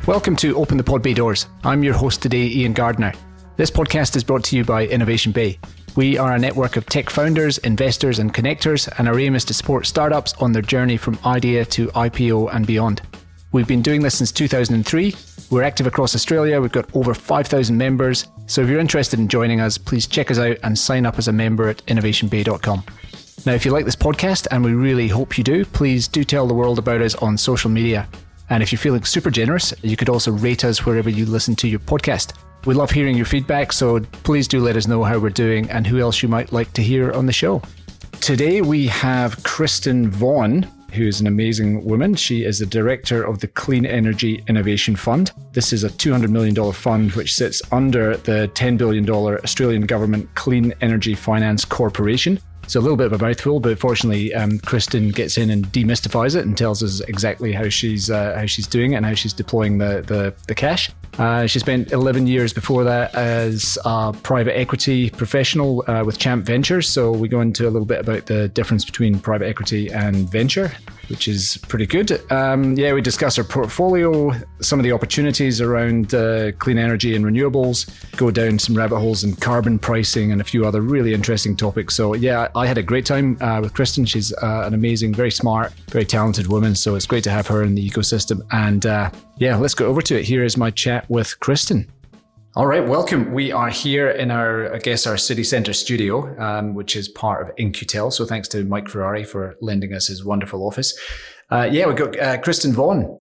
Welcome to Open the Pod Bay Doors. I'm your host today, Ian Gardner. This podcast is brought to you by Innovation Bay. We are a network of tech founders, investors and connectors, and our aim is to support startups on their journey from idea to IPO and beyond. We've been doing this since 2003. We're active across Australia. We've got over 5,000 members. So if you're interested in joining us, please check us out and sign up as a member at innovationbay.com. Now, if you like this podcast, and we really hope you do, please do tell the world about us on social media. And if you're feeling super generous, you could also rate us wherever you listen to your podcast. We love hearing your feedback, so please do let us know how we're doing and who else you might like to hear on the show. Today we have Kristen Vaughan, who's an amazing woman. She is the director of the Clean Energy Innovation Fund. This is a $200 million fund which sits under the $10 billion Australian Government Clean Energy Finance Corporation. It's a little bit of a mouthful, but fortunately, Kristen gets in and demystifies it and tells us exactly how she's doing it and how she's deploying the cash. She spent 11 years before that as a private equity professional with Champ Ventures. So we go into a little bit about the difference between private equity and venture, which is pretty good. We discuss our portfolio, some of the opportunities around clean energy and renewables, go down some rabbit holes in carbon pricing and a few other really interesting topics. So yeah, I had a great time with Kristen. She's an amazing, very smart, very talented woman. So it's great to have her in the ecosystem. And let's go over to it. Here is my chat with Kristen. All right, welcome. We are here in our city centre studio, which is part of In-Q-Tel. So thanks to Mike Ferrari for lending us his wonderful office. We've got Kristen Vaughan.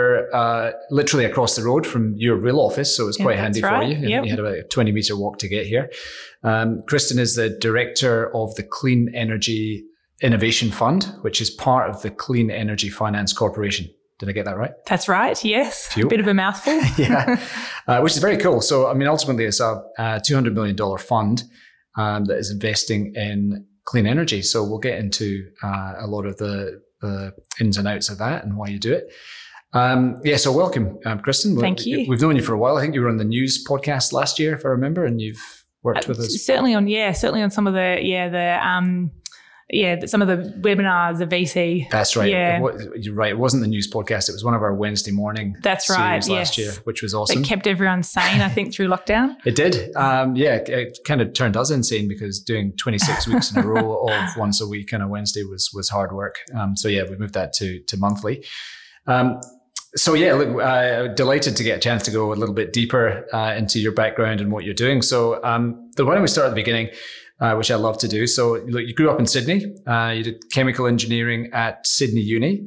We're literally across the road from your real office, so it's quite handy for you. Yep. You had about a 20-metre walk to get here. Kristen is the director of the Clean Energy Innovation Fund, which is part of the Clean Energy Finance Corporation. Did I get that right? That's right, yes. Phew. A bit of a mouthful. Which is very cool. So, ultimately, it's a $200 million fund that is investing in clean energy. So we'll get into a lot of the ins and outs of that and why you do it. So welcome, Kristen. Thank you. We've known you for a while. I think you were on the news podcast last year, if I remember, and you've worked with us. Certainly on some of some of the webinars, the VC. That's right. Yeah. You're right. It wasn't the news podcast. It was one of our Wednesday morning series last year, which was awesome. It kept everyone sane, I think, through lockdown. It did. It kind of turned us insane because doing 26 weeks in a row of once a week on a Wednesday was hard work. We moved that to monthly. Delighted to get a chance to go a little bit deeper into your background and what you're doing. So why don't we start at the beginning? Which I love to do. So you grew up in Sydney. You did chemical engineering at Sydney Uni.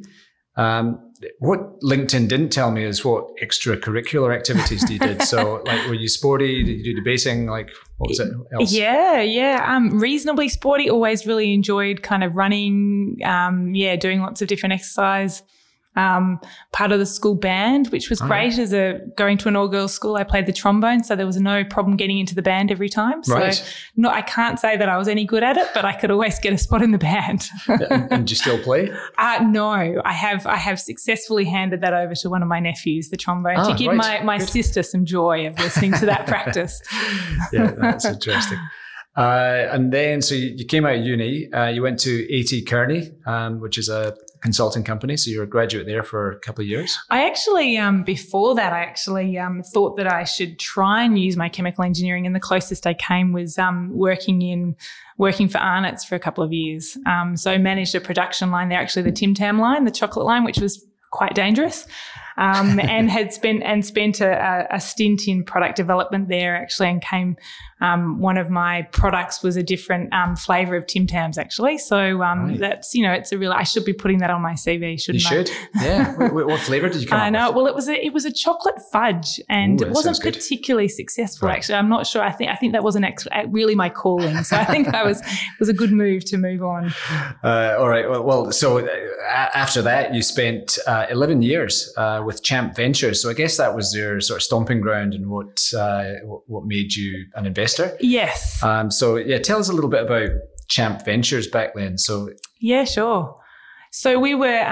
What LinkedIn didn't tell me is what extracurricular activities you did. So were you sporty? Did you do debating? What was it else? Yeah. Reasonably sporty. Always really enjoyed kind of running. Doing lots of different exercise. Part of the school band, which was great. As going to an all-girls school, I played the trombone, so there was no problem getting into the band every time. So I can't say that I was any good at it, but I could always get a spot in the band. And do you still play? No, I have successfully handed that over to one of my nephews, the trombone, to give my sister some joy of listening to that practice. Yeah, that's interesting. And then, so you came out of uni, you went to A.T. Kearney, which is a consulting company. So you're a graduate there for a couple of years. I actually, before that, thought that I should try and use my chemical engineering, and the closest I came was working for Arnott's for a couple of years. So managed a production line there, actually the Tim Tam line, the chocolate line, which was quite dangerous. And had spent a stint in product development there actually, and came one of my products was a different flavour of Tim Tams actually. So that's it's a real. I should be putting that on my CV, shouldn't I? You should. Yeah. What flavour did you come up with? I know. Well, it was a chocolate fudge, and it wasn't particularly successful actually. I'm not sure. I think that wasn't really my calling. So I think it was a good move to move on. All right. Well. So after that, you spent 11 years with Champ Ventures. So I guess that was your sort of stomping ground and what made you an investor. Yes. Tell us a little bit about Champ Ventures back then. So yeah, sure. So we were,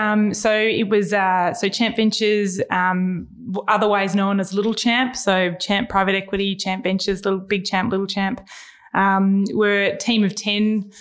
Champ Ventures, otherwise known as Little Champ. So Champ Private Equity, Champ Ventures, Big Champ, Little Champ. We're a team of 10,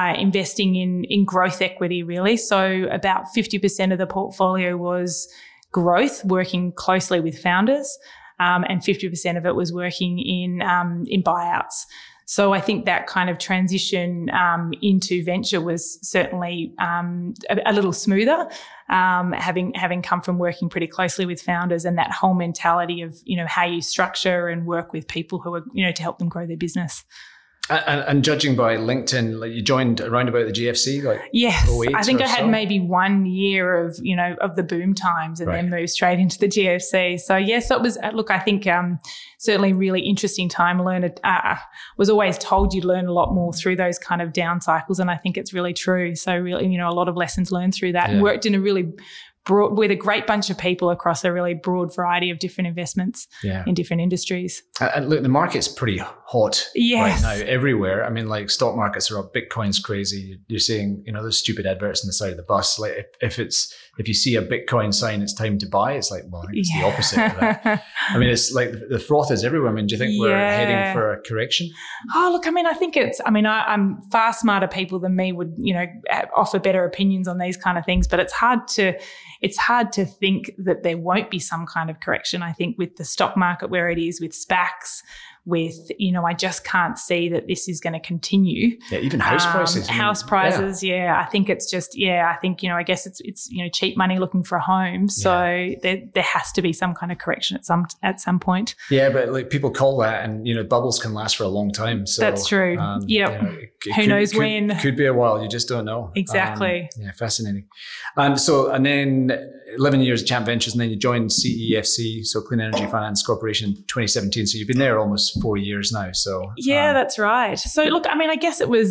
investing in growth equity really. So about 50% of the portfolio was growth, working closely with founders, and 50% of it was working in buyouts. So I think that kind of transition into venture was certainly a little smoother, having come from working pretty closely with founders, and that whole mentality of, how you structure and work with people who are, to help them grow their business. And judging by LinkedIn, like you joined around about the GFC, yes, I think I had maybe 1 year of of the boom times, and then moved straight into the GFC. So yes, it was. Look, I think certainly really interesting time. Was always told you'd learn a lot more through those kind of down cycles, and I think it's really true. So really, a lot of lessons learned through that, and worked in a really with a great bunch of people across a really broad variety of different investments in different industries. And look, the market's pretty hot right now everywhere. I mean, like stock markets are up, Bitcoin's crazy. You're seeing, those stupid adverts on the side of the bus. Like if you see a Bitcoin sign, it's time to buy. It's like, well, I think it's the opposite of that. I mean, it's like the froth is everywhere. I mean, do you think we're heading for a correction? Oh, look, I mean, I think I'm far smarter people than me would, offer better opinions on these kind of things, but it's hard to think that there won't be some kind of correction. I think with the stock market where it is, with SPACs, with, I just can't see that this is going to continue. Yeah, even house prices. I think it's just, I think, I guess it's cheap money looking for a home. So there has to be some kind of correction at some point. Yeah, but like people call that, and, bubbles can last for a long time. So that's true. Who knows when? Could be a while. You just don't know. Exactly. Fascinating. And then 11 years at Champ Ventures, and then you joined CEFC, so Clean Energy Finance Corporation, in 2017. So you've been there almost 4 years now. So that's right. So look, I mean, I guess it was,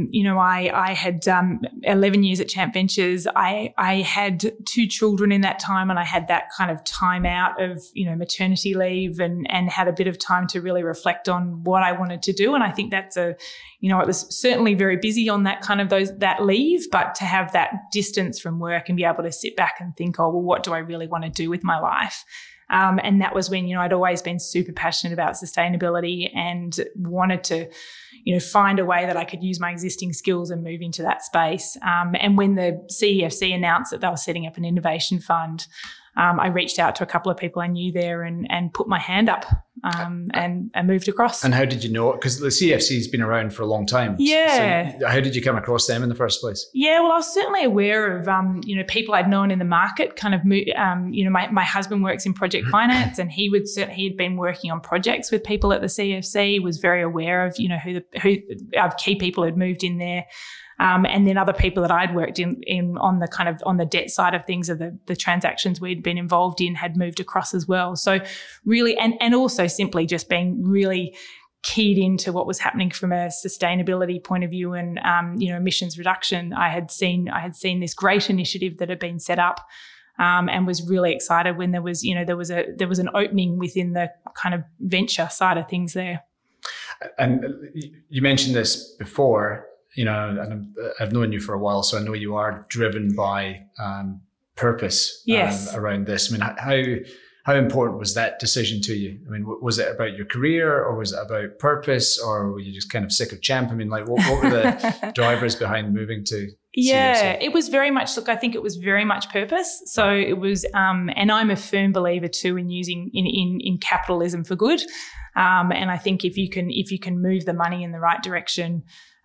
I had 11 years at Champ Ventures. I had 2 children in that time, and I had that kind of time out of, maternity leave, and had a bit of time to really reflect on what I wanted to do. And I think that's it was certainly very busy on that kind of that leave, but to have that distance from work and be able to sit back and think, oh, well, what do I really want to do with my life? And that was when, I'd always been super passionate about sustainability and wanted to, find a way that I could use my existing skills and move into that space. And when the CEFC announced that they were setting up an innovation fund, I reached out to a couple of people I knew there and put my hand up and moved across. And how did you know it? Because the CFC's been around for a long time. Yeah. So how did you come across them in the first place? Yeah, well, I was certainly aware of, people I'd known in the market. Kind of, my husband works in project finance, and he had been working on projects with people at the CFC. Was very aware of, who key people had moved in there. And then other people that I'd worked in on the debt side of things, of the transactions we'd been involved in, had moved across as well. So really, and also simply just being really keyed into what was happening from a sustainability point of view and, emissions reduction. I had seen this great initiative that had been set up, and was really excited when there was an opening within the kind of venture side of things there. And you mentioned this before, and I've known you for a while, so I know you are driven by purpose around this. I mean, how important was that decision to you? I mean, was it about your career, or was it about purpose, or were you just kind of sick of Champ? I mean, like, what were the drivers behind moving to CFC? It was very much, I think it was very much purpose. So it was, and I'm a firm believer too in using in capitalism for good. And I think if you can move the money in the right direction,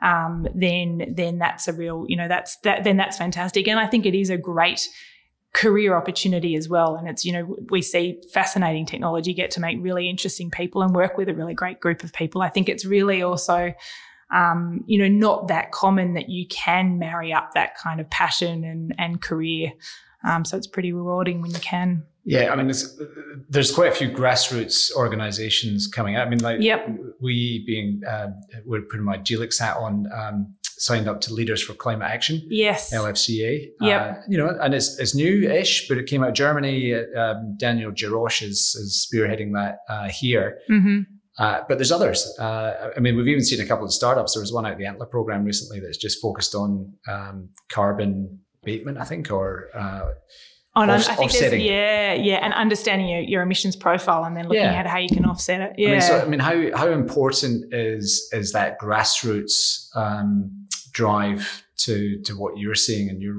then that's a real, then that's fantastic. And I think it is a great career opportunity as well. And it's, we see fascinating technology get to make really interesting people and work with a really great group of people. I think it's really also, not that common that you can marry up that kind of passion and career. So it's pretty rewarding when you can. Yeah, I mean, there's quite a few grassroots organizations coming out. I mean, like we being, we're putting my GLIX hat on, signed up to Leaders for Climate Action. Yes. LFCA. And it's new-ish, but it came out of Germany. Daniel Jarosz is spearheading that here. Mm-hmm. But there's others. I mean, we've even seen a couple of startups. There was one out of the Antler program recently that's just focused on carbon abatement, I think, or offsetting. And understanding your emissions profile, and then looking at how you can offset it. Yeah. I mean, how important is that grassroots drive to what you're seeing in your role?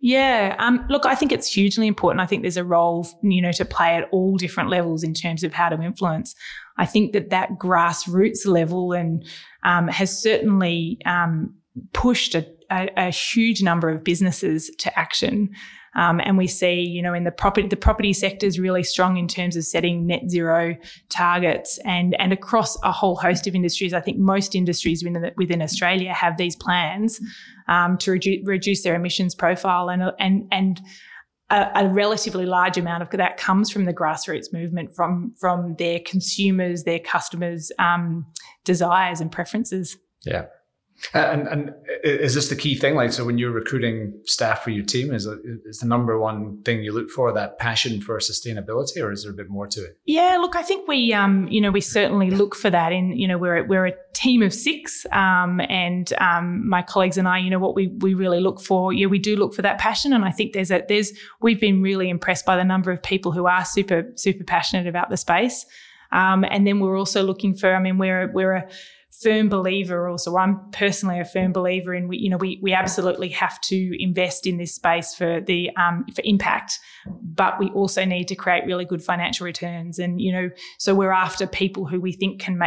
Yeah. Look, I think it's hugely important. I think there's a role, to play at all different levels in terms of how to influence. I think that grassroots level and has certainly pushed a huge number of businesses to action. And we see, in the property sector is really strong in terms of setting net zero targets and across a whole host of industries. I think most industries within Australia have these plans to reduce their emissions profile, and a relatively large amount of that comes from the grassroots movement, from their consumers, their customers' desires and preferences. Yeah. And is this the key thing? Like, so when you're recruiting staff for your team, is the number one thing you look for that passion for sustainability, or is there a bit more to it? Yeah, look, I think we certainly look for that. We're a team of 6, and my colleagues and I, what we really look for. Yeah, we do look for that passion, and I think we've been really impressed by the number of people who are super passionate about the space. And then we're also looking for. We're a firm believer also. I'm personally a firm believer in we absolutely have to invest in this space for impact, but we also need to create really good financial returns. And so we're after people who we think can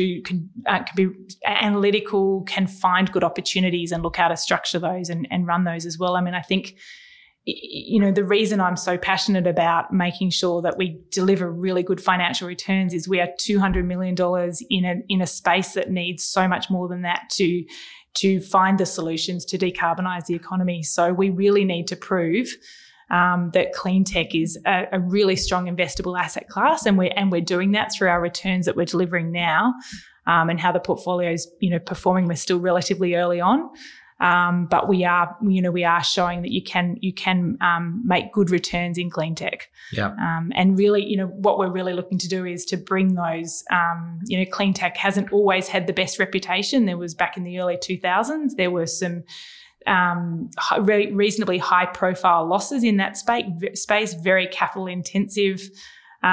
be analytical, can find good opportunities and look how to structure those and run those as well. I think the reason I'm so passionate about making sure that we deliver really good financial returns is we are $200 million in a space that needs so much more than that to find the solutions to decarbonise the economy. So we really need to prove that clean tech is a really strong investable asset class, and we're doing that through our returns that we're delivering now, and how the portfolio is performing. We're still relatively early on. But we are showing that you can make good returns in clean tech. Yeah. And really, what we're really looking to do is to bring those, clean tech hasn't always had the best reputation. There was back in the early 2000s, there were some reasonably high profile losses in that space, very capital intensive. We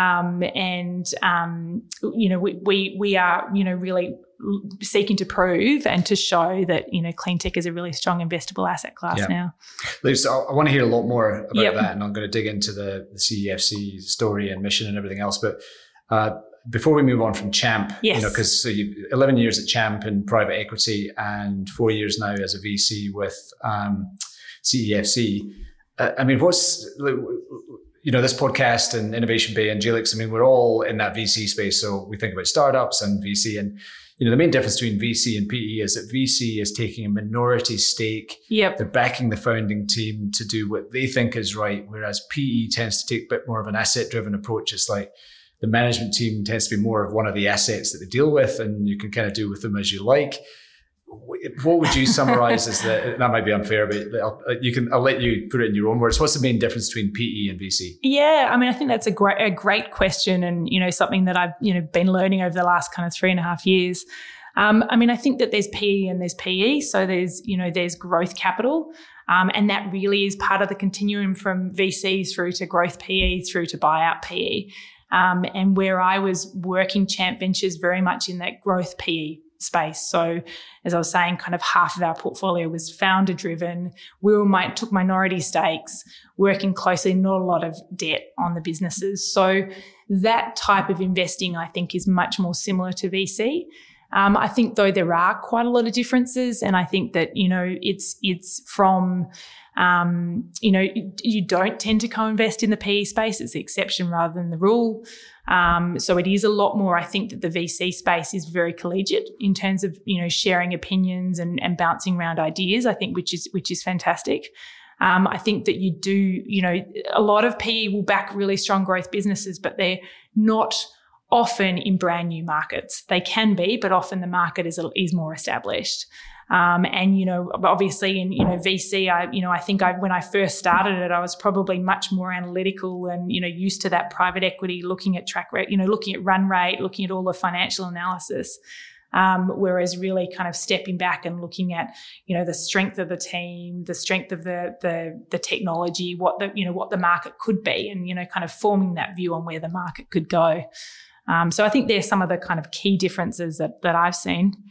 are, really seeking to prove and to show that, clean tech is a really strong investable asset class now. Liz, I want to hear a lot more about that, and I'm going to dig into the CEFC story and mission and everything else. But before we move on from Champ, because you 11 years at Champ in private equity and 4 years now as a VC with CEFC. What's this podcast and Innovation Bay and Gelix, we're all in that VC space. So we think about startups and VC, and the main difference between VC and PE is that VC is taking a minority stake. Yep. They're backing the founding team to do what they think is right, whereas PE tends to take a bit more of an asset-driven approach. It's like the management team tends to be more of one of the assets that they deal with, and you can kind of do with them as you like. What would you summarize as that might be unfair, but I'll let you put it in your own words. What's the main difference between PE and VC? Yeah, I think that's a great question, and something that I've been learning over the last kind of 3.5 years. I think that there's PE and there's PE. So there's growth capital, and that really is part of the continuum from VC through to growth PE through to buyout PE. And where I was working Champ Ventures very much in that growth PE space. So as I was saying, kind of half of our portfolio was founder driven. We took minority stakes, working closely, not a lot of debt on the businesses. So that type of investing, I think, is much more similar to VC. I think, though, there are quite a lot of differences, and I think that, it's from, you don't tend to co-invest in the PE space. It's the exception rather than the rule. So it is a lot more. I think that the VC space is very collegiate in terms of, sharing opinions and bouncing around ideas, I think, which is fantastic. I think that you do, a lot of PE will back really strong growth businesses, but they're not often in brand new markets. They can be, but often the market is more established. Obviously in, VC, I think when I first started it, I was probably much more analytical and, used to that private equity, looking at track rate, looking at run rate, looking at all the financial analysis. Whereas really kind of stepping back and looking at, the strength of the team, the strength of the technology, what the market could be, and, kind of forming that view on where the market could go. So I think there's some of the kind of key differences that I've seen.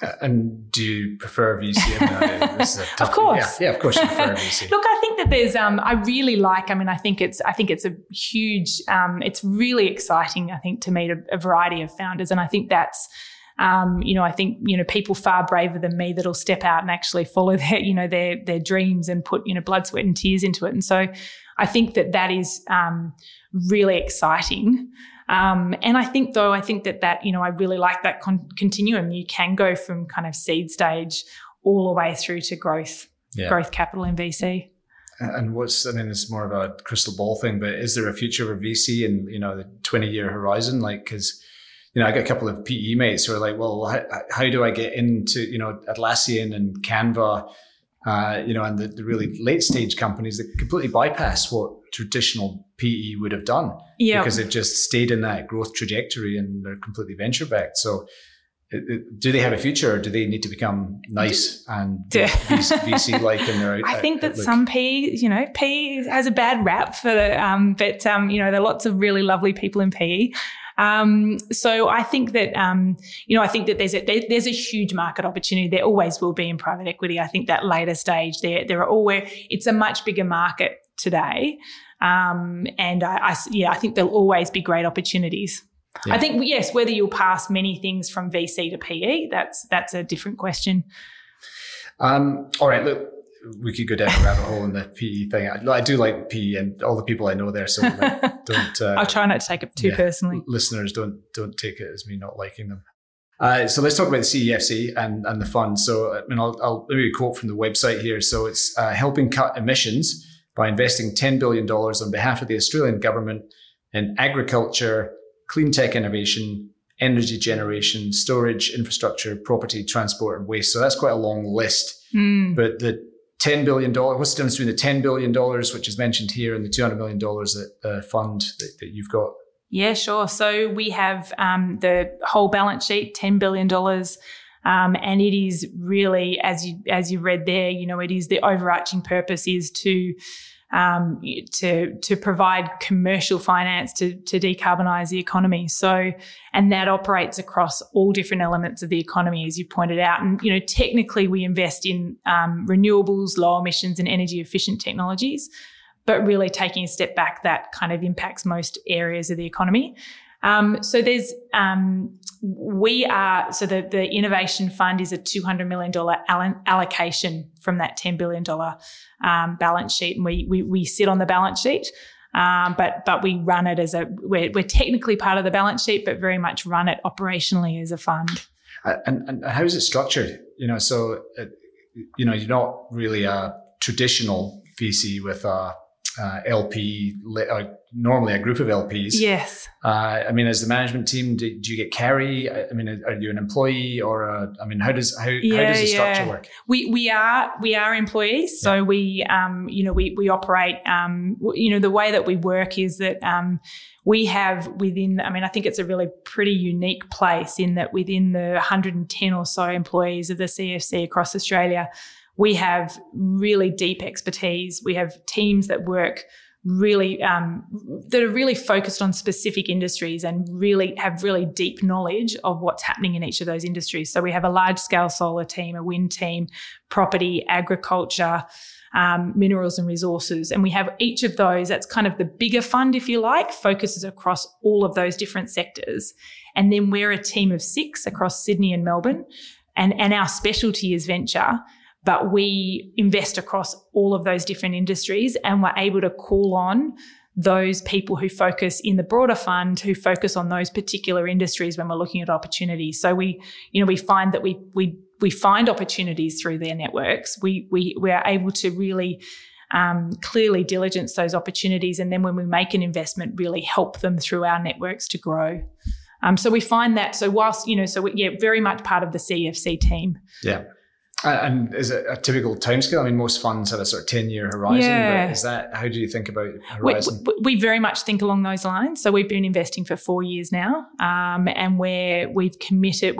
And do you prefer VC? This is a tough Of course. Yeah, of course you prefer VC. Look, I think that there's, I really like, I think it's a huge, it's really exciting, I think, to meet a variety of founders. And I think that's, I think, people far braver than me that'll step out and actually follow their dreams and put, blood, sweat and tears into it. And so I think that is, really exciting. And I think that, I really like that continuum. You can go from kind of seed stage all the way through to growth capital in VC. And it's more of a crystal ball thing, but is there a future for VC in, the 20-year horizon? Like, because, I got a couple of PE mates who are like, well, how do I get into, Atlassian and Canva, and the really late stage companies that completely bypass what traditional PE would have done because they've just stayed in that growth trajectory and they're completely venture backed. So do they have a future, or do they need to become nice and VC-like in their I think that some PE, PE has a bad rap for the, but there are lots of really lovely people in PE. So I think that, I think that there's a huge market opportunity. There always will be in private equity. I think that later stage there are always, it's a much bigger market today. And I think there'll always be great opportunities. Yeah. I think, yes, whether you'll pass many things from VC to PE, that's a different question. All right, look, we could go down a rabbit hole in the PE thing. I do like PE and all the people I know there, so don't. I'll try not to take it too personally. Listeners, don't take it as me not liking them. So let's talk about the CEFC and the fund. So I'll maybe quote from the website here. So it's helping cut emissions by investing $10 billion on behalf of the Australian government in agriculture, clean tech innovation, energy generation, storage, infrastructure, property, transport, and waste. So that's quite a long list. But the $10 billion, what's the difference between the $10 billion, which is mentioned here, and the $200 million fund that you've got? Yeah, sure. So we have the whole balance sheet, $10 billion. And it is really, as you read there, it is the overarching purpose is to provide commercial finance to decarbonize the economy. So, and that operates across all different elements of the economy, as you pointed out. And, technically we invest in renewables, low emissions and energy efficient technologies, but really taking a step back, that kind of impacts most areas of the economy. So there's, the Innovation Fund is a $200 million allocation from that $10 billion balance sheet. And we sit on the balance sheet, but we run it we're technically part of the balance sheet, but very much run it operationally as a fund. And how is it structured? You're not really a traditional VC with a LP, normally a group of LPs. Yes. As the management team, do you get carry? Are you an employee or how does the structure work? We are employees. So we operate, the way that we work is that, we have within, I think it's a really pretty unique place in that within the 110 or so employees of the CEFC across Australia, we have really deep expertise. We have teams that work really, that are really focused on specific industries and really have really deep knowledge of what's happening in each of those industries. So we have a large scale solar team, a wind team, property, agriculture, minerals and resources. And we have each of those, that's kind of the bigger fund, if you like, focuses across all of those different sectors. And then we're a team of 6 across Sydney and Melbourne. And our specialty is venture. But we invest across all of those different industries, and we're able to call on those people who focus in the broader fund, who focus on those particular industries when we're looking at opportunities. So we find that we find opportunities through their networks. We are able to really clearly diligence those opportunities, and then when we make an investment, really help them through our networks to grow. So we find that. So whilst very much part of the CEFC team. Yeah. And is it a typical timescale? most funds have a sort of 10-year horizon. Yeah. But is that, how do you think about horizon? We very much think along those lines. So we've been investing for 4 years now, and we've committed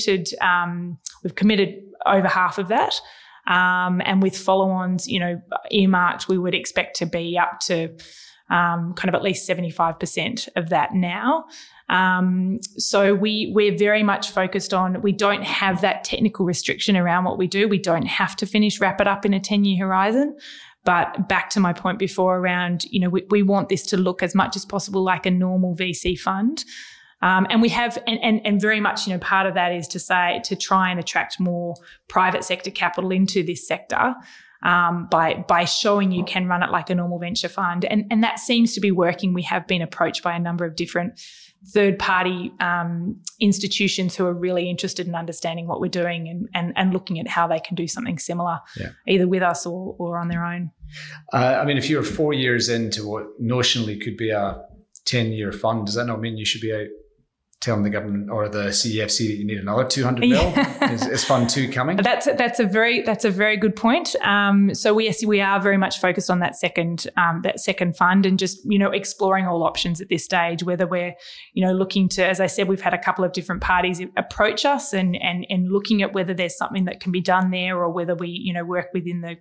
over half of that. And with follow-ons, earmarked, we would expect to be up to kind of at least 75% of that now. So we're very much focused on, we don't have that technical restriction around what we do. We don't have to wrap it up in a 10-year horizon. But back to my point before around, we want this to look as much as possible like a normal VC fund. And we have, and very much, part of that is to try and attract more private sector capital into this sector. By showing you can run it like a normal venture fund. And that seems to be working. We have been approached by a number of different third-party institutions who are really interested in understanding what we're doing and looking at how they can do something similar, either with us or on their own. If you're 4 years into what notionally could be a 10-year fund, does that not mean you should be out telling the government or the CEFC that you need another 200 mil? Is Fund 2 coming? That's a very good point. So we are very much focused on that second fund and just exploring all options at this stage. Whether we're looking to, as I said, we've had a couple of different parties approach us and looking at whether there's something that can be done there, or whether we work within the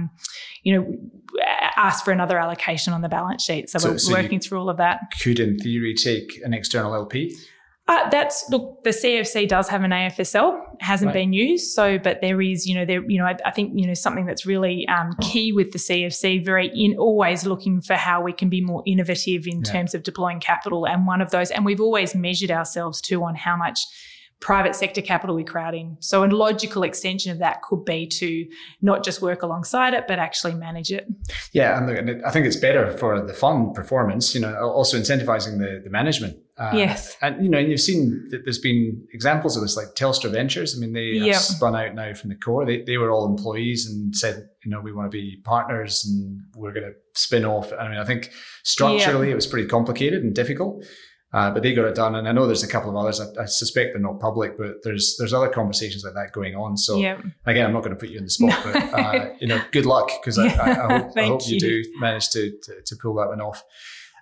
ask for another allocation on the balance sheet. So we're working through all of that. Could in theory take an external LP? The CFC does have an AFSL, hasn't been used. So, but there is, I think, something that's really key with the CFC, always looking for how we can be more innovative in terms of deploying capital. And one of those, and we've always measured ourselves too on how much private sector capital we crowd in. So a logical extension of that could be to not just work alongside it, but actually manage it. Yeah, and I think it's better for the fund performance, also incentivizing the management. Yes. And, you've seen that there's been examples of this, like Telstra Ventures. They have spun out now from the core. They were all employees and said, we want to be partners and we're going to spin off. I think structurally it was pretty complicated and difficult. But they got it done, and I know there's a couple of others. I suspect they're not public, but there's other conversations like that going on. So again, I'm not going to put you in the spot, but good luck, because I hope you do manage to pull that one off.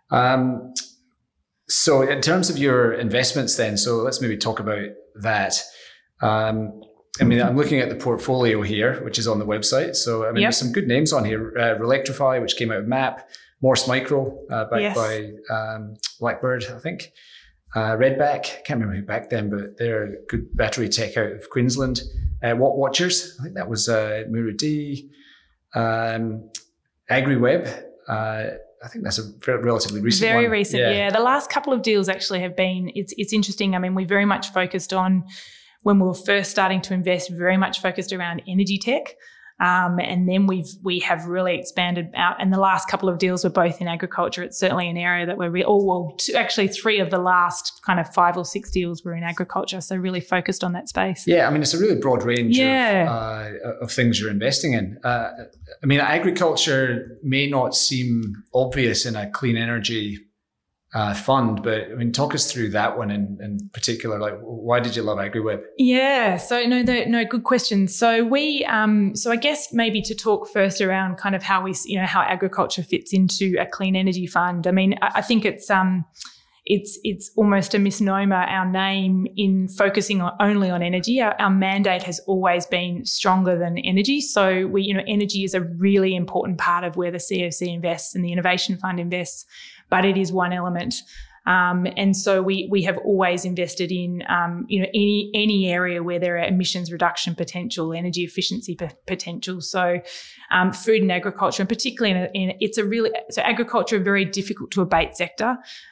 So in terms of your investments, then, so let's maybe talk about that. I'm looking at the portfolio here, which is on the website. So there's some good names on here. Relectrify, which came out of MAP. Morse Micro, backed by Blackbird, I think. Redback, can't remember who backed them, but they're a good battery tech out of Queensland. Watchers, I think that was Murudi. AgriWeb, I think that's a relatively recent one. Very recent, yeah. The last couple of deals actually have been, it's interesting. We very much focused on, when we were first starting to invest, very much focused around energy tech. And then we have really expanded out, and the last couple of deals were both in agriculture. It's certainly an area that we're actually 3 of the last kind of 5 or 6 deals were in agriculture. So really focused on that space. Yeah, it's a really broad range of things you're investing in. Agriculture may not seem obvious in a clean energy fund, but talk us through that one in particular. Like, why did you love AgriWeb? Yeah, so good question. So so I guess maybe to talk first around kind of how how agriculture fits into a clean energy fund. I think it's almost a misnomer, our name, in focusing only on energy. Our mandate has always been stronger than energy. So energy is a really important part of where the CFC invests and the Innovation Fund invests, but it is one element. And so we have always invested in, any area where there are emissions reduction potential, energy efficiency potential. So food and agriculture, and particularly so agriculture, a very difficult to abate sector.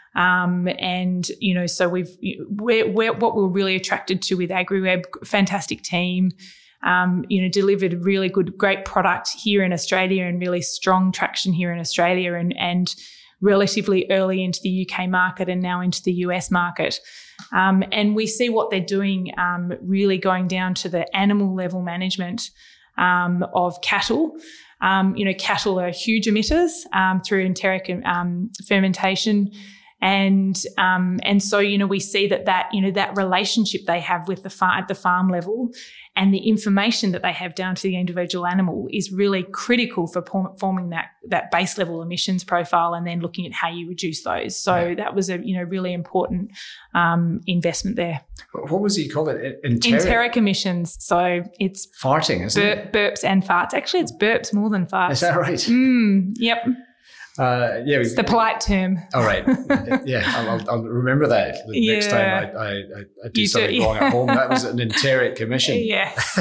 So what we're really attracted to with AgriWeb, fantastic team, delivered really great product here in Australia and really strong traction here in Australia and relatively early into the UK market and now into the US market. And we see what they're doing, really going down to the animal level management of cattle. Cattle are huge emitters through enteric fermentation. And so, we see that relationship they have with at the farm level and the information that they have down to the individual animal is really critical for forming that base level emissions profile and then looking at how you reduce those. So that was a, really important investment there. What was it called? Enteric emissions. So it's farting, isn't it? Burps and farts. Actually, it's burps more than farts. Is that right? Yep. It's the polite term. All right. Yeah, I'll remember that the next time I do something wrong at home. That was an enteric commission. Yes.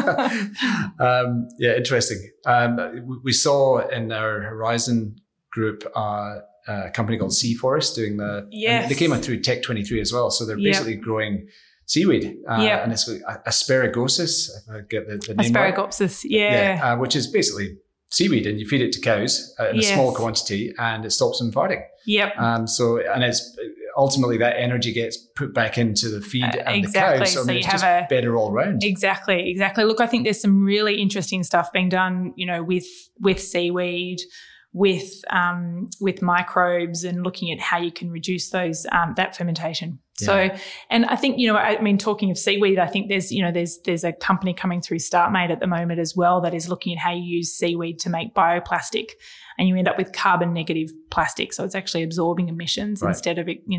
Interesting. We saw in our Horizon group a company called Sea Forest doing they came out through Tech23 as well. So they're basically growing seaweed, and it's asparagosis, if I get the name right. Asparagosis, which is basically seaweed, and you feed it to cows in a small quantity, and it stops them farting. Yep. And it's ultimately that energy gets put back into the feed and the cows. So it's just better all round. Exactly. Look, I think there's some really interesting stuff being done, with seaweed, with microbes, and looking at how you can reduce those that fermentation. Yeah. So, and I think, talking of seaweed, I think there's a company coming through StartMate at the moment as well that is looking at how you use seaweed to make bioplastic, and you end up with carbon negative plastic. So it's actually absorbing emissions instead of it,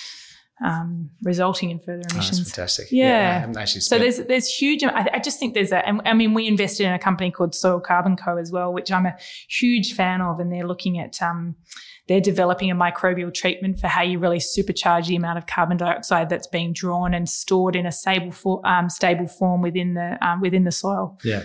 resulting in further emissions. That's fantastic. Yeah. So there's huge. I just think we invested in a company called Soil Carbon Co as well, which I'm a huge fan of, and they're looking at they're developing a microbial treatment for how you really supercharge the amount of carbon dioxide that's being drawn and stored in a stable form within the soil. Yeah.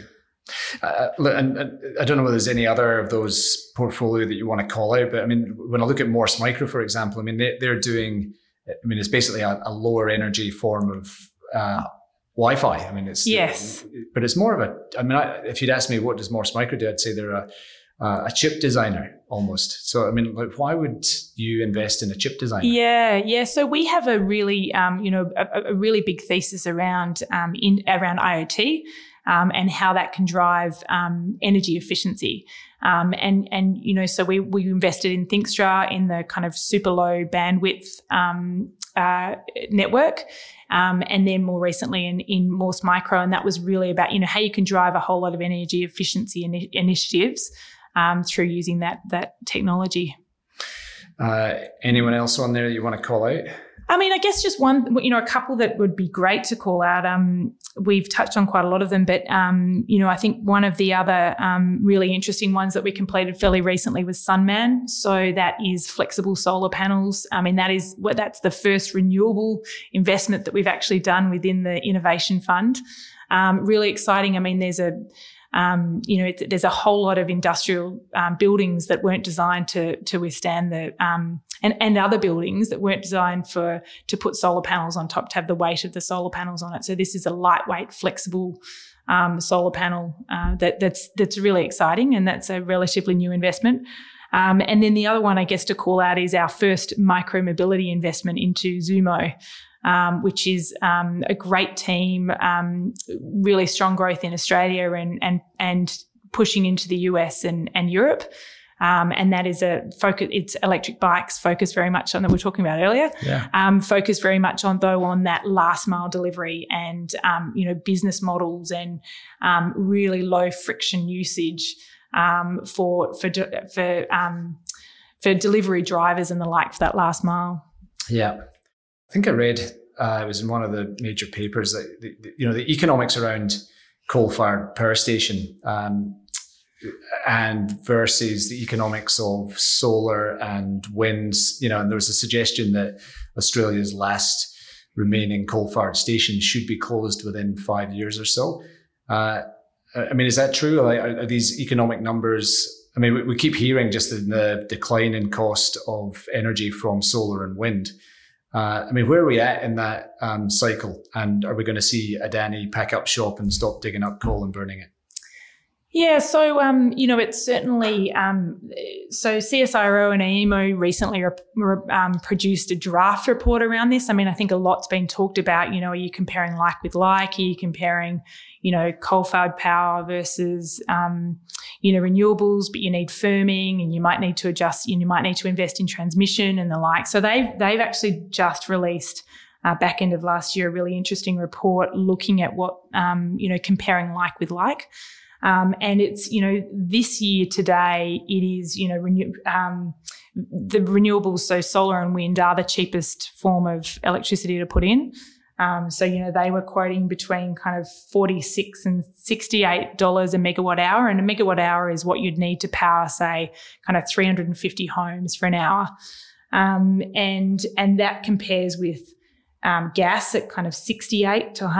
And I don't know whether there's any other of those portfolio that you want to call out, but when I look at Morse Micro, for example, they're doing. It's basically a lower energy form of Wi-Fi. But it's more of if you'd asked me what does Morse Micro do, I'd say they're a chip designer almost. So why would you invest in a chip designer? Yeah. So we have a really a really big thesis around IoT. And how that can drive energy efficiency. So we invested in Thinxtra in the kind of super low bandwidth network, and then more recently in Morse Micro, and that was really about how you can drive a whole lot of energy efficiency initiatives through using that technology. Anyone else on there you want to call out? I guess just one, a couple that would be great to call out. We've touched on quite a lot of them, but, I think one of the other really interesting ones that we completed fairly recently was Sunman. So that is flexible solar panels. That's the first renewable investment that we've actually done within the Innovation Fund. Really exciting. There's a whole lot of industrial buildings that weren't designed to withstand the and other buildings that weren't designed to put solar panels on top, to have the weight of the solar panels on it. So this is a lightweight, flexible solar panel that's really exciting, and that's a relatively new investment. And then the other one, I guess, to call out is our first micro-mobility investment into Zumo. Which is a great team, really strong growth in Australia and pushing into the US and Europe. And that is it's electric bikes focused very much on that we were talking about earlier. Yeah. Focused very much on that last mile delivery and, business models and really low friction usage for delivery drivers and the like for that last mile. Yeah. I think I read, it was in one of the major papers that, the economics around coal-fired power station and versus the economics of solar and wind, and there was a suggestion that Australia's last remaining coal-fired station should be closed within 5 years or so. Is that true? Are these economic numbers? We keep hearing just the decline in cost of energy from solar and wind. Where are we at in that cycle? And are we going to see Adani pack up shop and stop digging up coal and burning it? Yeah, so, it's certainly, so CSIRO and AEMO recently produced a draft report around this. I think a lot's been talked about, are you comparing like with like? Are you comparing, coal-fired power versus, renewables, but you need firming and you might need to adjust, you might need to invest in transmission and the like. So they've actually just released back end of last year a really interesting report looking at what, comparing like with like. And it's, this year today, it is, the renewables, so solar and wind are the cheapest form of electricity to put in. So, they were quoting between kind of $46 and $68 a megawatt hour. And a megawatt hour is what you'd need to power, say, kind of 350 homes for an hour. And that compares with gas at kind of $68 to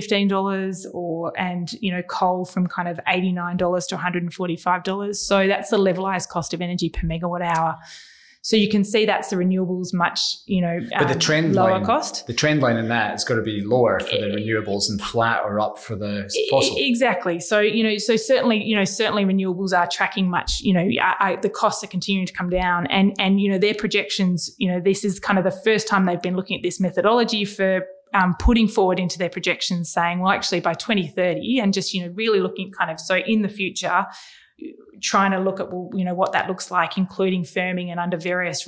$115 and coal from kind of $89 to $145. So that's the levelized cost of energy per megawatt hour. So you can see that's the renewables much, but the trend lower line, cost. The trend line in that is got to be lower for the renewables and flat or up for the fossil. Exactly. So, certainly renewables are tracking much, the costs are continuing to come down and their projections, this is kind of the first time they've been looking at this methodology for putting forward into their projections saying, well, actually by 2030 and just, really looking kind of, so in the future, trying to look at, what that looks like, including firming and under various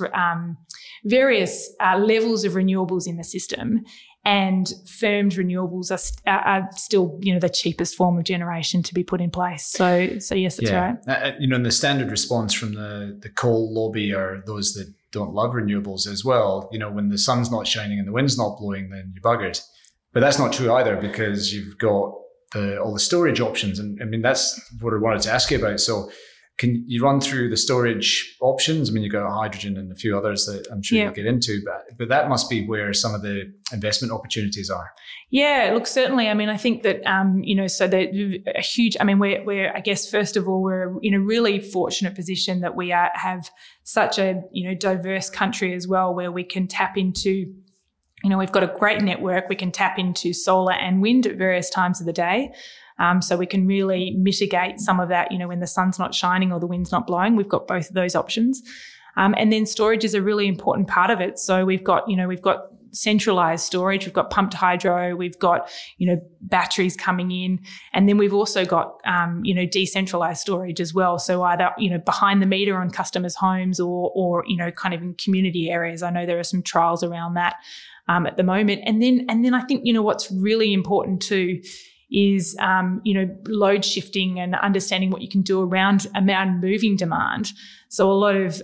levels of renewables in the system. And firmed renewables are still, the cheapest form of generation to be put in place. So yes, that's right. And the standard response from the coal lobby are those that don't love renewables as well. When the sun's not shining and the wind's not blowing, then you're buggered. But that's not true either, because you've got all the storage options. And I mean, that's what I wanted to ask you about. So can you run through the storage options? I mean, you've got hydrogen and a few others that I'm sure you'll get into, but that must be where some of the investment opportunities are. Yeah, look, certainly. I mean, I think that, so a huge, I mean, we're, I guess, first of all, we're in a really fortunate position that we have such a, diverse country as well, where we can tap into, we've got a great network. We can tap into solar and wind at various times of the day. So we can really mitigate some of that, when the sun's not shining or the wind's not blowing. We've got both of those options. And then storage is a really important part of it. So we've got centralized storage, we've got pumped hydro, we've got, batteries coming in. And then we've also got, decentralized storage as well. So either, behind the meter on customers' homes or, kind of in community areas. I know there are some trials around that at the moment. And then I think, what's really important too is, load shifting and understanding what you can do around moving demand. So a lot of,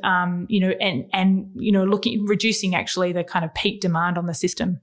reducing actually the kind of peak demand on the system.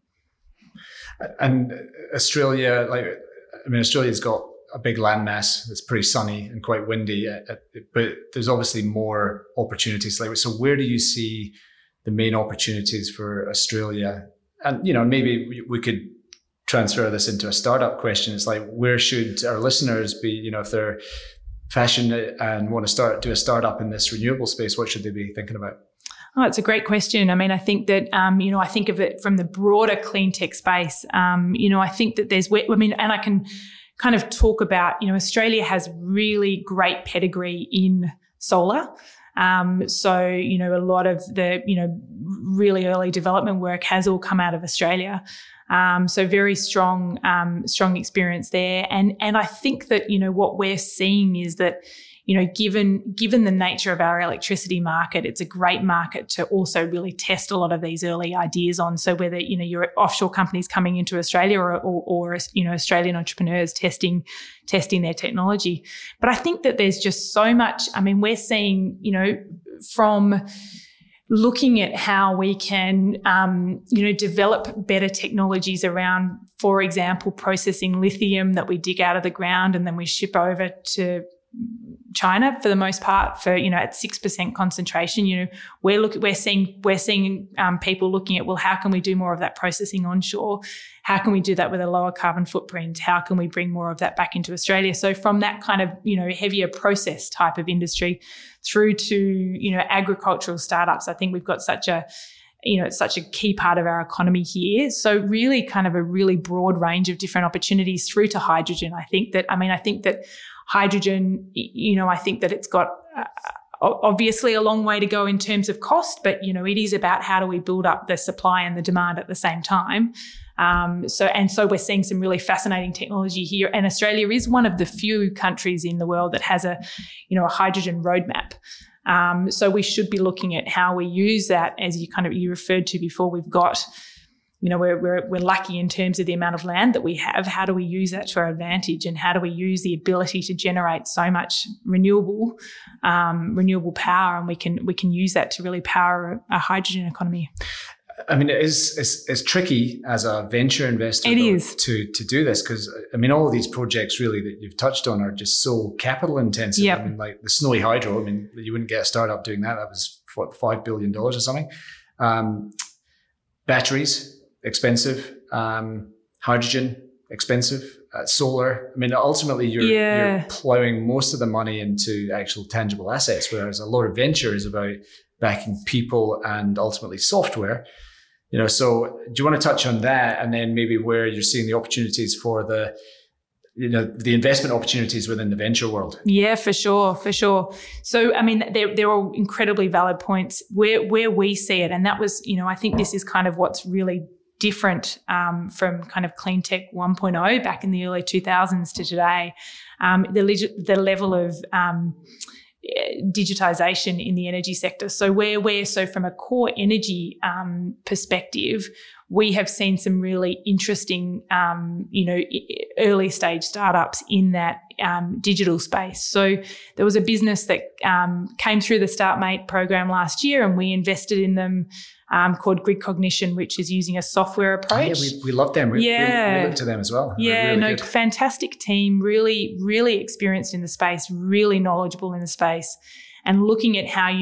And Australia, Australia's got a big landmass that's pretty sunny and quite windy, but there's obviously more opportunities. So where do you see the main opportunities for Australia? And, maybe we could transfer this into a startup question. It's like, where should our listeners be, if they're passionate and want to do a startup in this renewable space, what should they be thinking about? Oh, it's a great question. I mean, I think that, I think of it from the broader clean tech space. I think that and I can kind of talk about, Australia has really great pedigree in solar. So, a lot of the, really early development work has all come out of Australia. So very strong experience there. And I think that, what we're seeing is that, given the nature of our electricity market, it's a great market to also really test a lot of these early ideas on. So whether, you're offshore companies coming into Australia or Australian entrepreneurs testing their technology. But I think that there's just so much, we're seeing, from looking at how we can, develop better technologies around, for example, processing lithium that we dig out of the ground and then we ship over to China for the most part for, at 6% concentration. We're seeing people looking at, well, how can we do more of that processing onshore? How can we do that with a lower carbon footprint? How can we bring more of that back into Australia? So from that kind of, heavier process type of industry through to, agricultural startups, I think we've got such a key part of our economy here. So really kind of a really broad range of different opportunities through to hydrogen. I think that hydrogen, I think that it's got obviously a long way to go in terms of cost, but, it is about how do we build up the supply and the demand at the same time. So we're seeing some really fascinating technology here. And Australia is one of the few countries in the world that has a hydrogen roadmap. So we should be looking at how we use that, as you referred to before. We've got, we're lucky in terms of the amount of land that we have. How do we use that to our advantage, and how do we use the ability to generate so much renewable power, and we can use that to really power a hydrogen economy. I mean, it's tricky as a venture investor to do this, because I mean, all of these projects really that you've touched on are just so capital intensive. Yep. I mean, like the Snowy Hydro, I mean, you wouldn't get a startup doing that. That was what, $5 billion or something. Batteries, expensive. Hydrogen, expensive. Solar. I mean, ultimately you're plowing most of the money into actual tangible assets, whereas a lot of venture is about backing people and ultimately software. You know, so do you want to touch on that, and then maybe where you're seeing the opportunities for the investment opportunities within the venture world? Yeah, for sure. So, I mean, they're all incredibly valid points. Where we see it, and that was, I think this is kind of what's really different from kind of clean tech 1.0 back in the early 2000s to today. The level of digitization in the energy sector. So so from a core energy perspective, we have seen some really interesting, early stage startups in that digital space. So there was a business that came through the StartMate program last year, and we invested in them, called Grid Cognition, which is using a software approach. Yeah, we love them. We look to them as well. Yeah, really good. Fantastic team, really, really experienced in the space, really knowledgeable in the space, and looking at how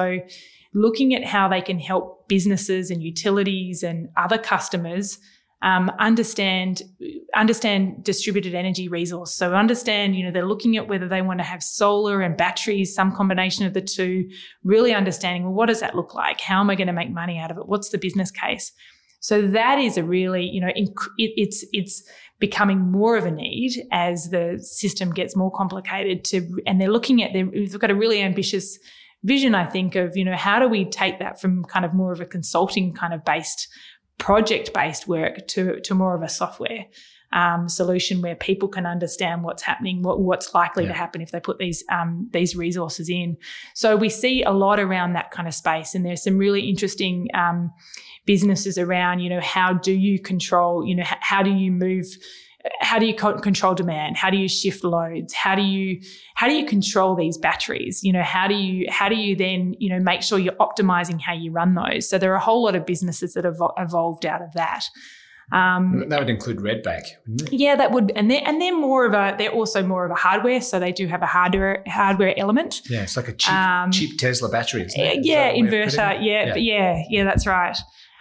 they can help businesses and utilities and other customers understand distributed energy resource. So understand, they're looking at whether they want to have solar and batteries, some combination of the two, really understanding, well, what does that look like? How am I going to make money out of it? What's the business case? So that is a really, it's becoming more of a need as the system gets more complicated and they're looking at, they've got a really ambitious vision, I think, of, how do we take that from kind of more of a consulting kind of project-based work to more of a software solution where people can understand what's happening, what's likely to happen if they put these resources in. So we see a lot around that kind of space, and there's some really interesting businesses around, how do you control, how do you control demand? How do you shift loads? How do you control these batteries? How do you then, make sure you're optimizing how you run those? So there are a whole lot of businesses that have evolved out of that. That would include Redback, wouldn't it? Yeah, that would, and they're also more of a hardware, so they do have a hardware element. Yeah, it's like a cheap Tesla battery, isn't it? Yeah, inverter. Yeah, that's right.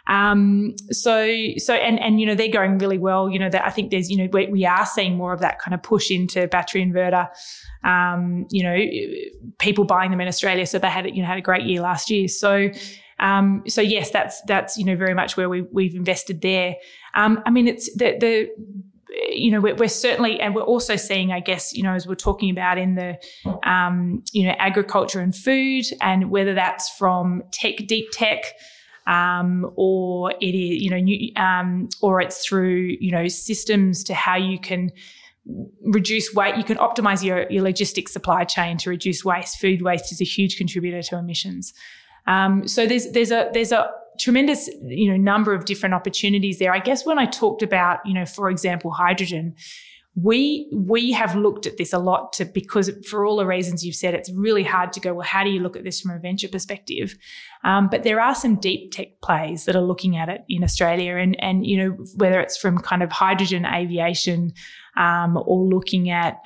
They're going really well. That I think there's, we are seeing more of that kind of push into battery inverter. People buying them in Australia, so they had a great year last year. So yes, that's very much where we've invested there. It's we're certainly, and we're also seeing, I guess, as we're talking about in the, agriculture and food, and whether that's from deep tech, or it is, or it's through, systems to how you can reduce weight. You can optimize your logistics supply chain to reduce waste. Food waste is a huge contributor to emissions. So there's a tremendous, number of different opportunities there. I guess when I talked about, for example, hydrogen, we have looked at this a lot because for all the reasons you've said, it's really hard to go, well, how do you look at this from a venture perspective? But there are some deep tech plays that are looking at it in Australia, and whether it's from kind of hydrogen aviation, or looking at,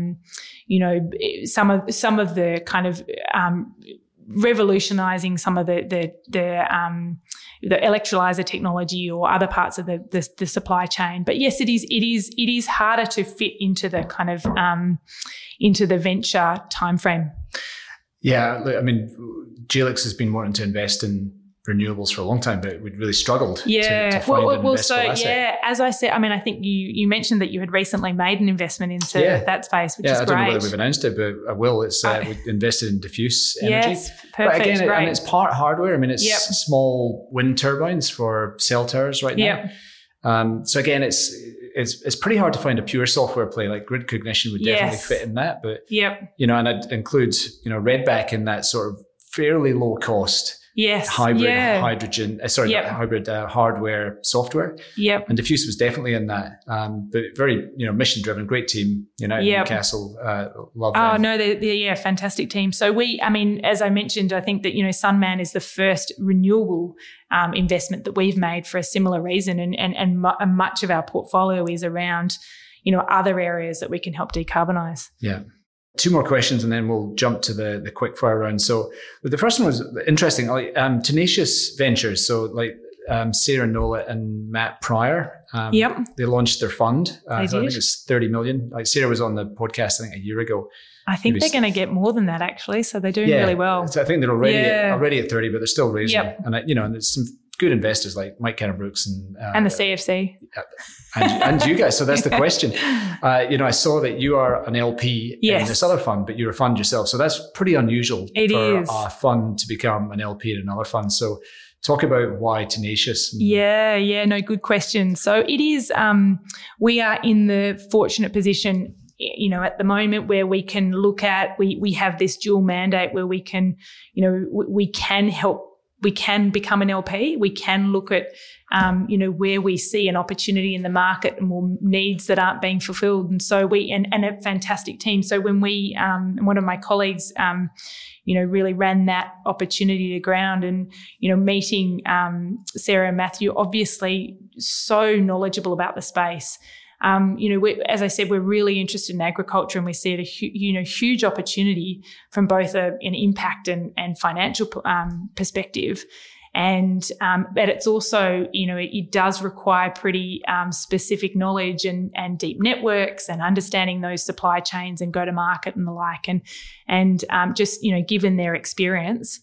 some of the kind of, revolutionizing some of the electrolyzer technology or other parts of the supply chain. But yes, it is harder to fit into the kind of into the venture timeframe. Yeah, I mean, Gelix has been wanting to invest in renewables for a long time, but we'd really struggled to find an investable asset. Yeah, as I said, I mean, I think you mentioned that you had recently made an investment into that space, which is great. I don't know whether we've announced it, but I will. It's we invested in Diffuse Energy. Yes, perfect. But again, and it's part hardware. I mean, it's small wind turbines for cell towers right now. So again, it's pretty hard to find a pure software play. Like Grid Cognition would definitely fit in that, but and it includes Redback in that sort of fairly low cost hybrid hardware software. Yep. And Diffuse was definitely in that. But very, mission driven, great team, Newcastle, love them. Oh, no, they're fantastic team. So as I mentioned, I think that, Sunman is the first renewable investment that we've made for a similar reason. And much of our portfolio is around, other areas that we can help decarbonise. Yeah. 2 more questions and then we'll jump to the quick fire round. So the first one was interesting, Tenacious Ventures. So Sarah Nolet and Matt Pryor, they launched their fund. I think it's 30 million. Sarah was on the podcast, I think, a year ago. I think they're going to get more than that, actually. So they're doing really well. So I think they're already at 30, but they're still raising. Yep. And there's some good investors like Mike Cannon-Brookes and the CFC. And you guys. So that's the question. I saw that you are an LP in this other fund, but you're a fund yourself. So that's pretty unusual for a fund to become an LP in another fund. So talk about why Tenacious. No, good question. So it is, we are in the fortunate position, at the moment where we can look at, we have this dual mandate where we can, we can help. We can become an LP. We can look at, where we see an opportunity in the market and more needs that aren't being fulfilled. And so and a fantastic team. So when we, one of my colleagues, really ran that opportunity to ground and, meeting Sarah and Matthew, obviously so knowledgeable about the space. As I said, we're really interested in agriculture and we see it a huge opportunity from both an impact and financial perspective. And but it's also, it does require pretty specific knowledge and deep networks and understanding those supply chains and go to market and the like. And just, given their experience,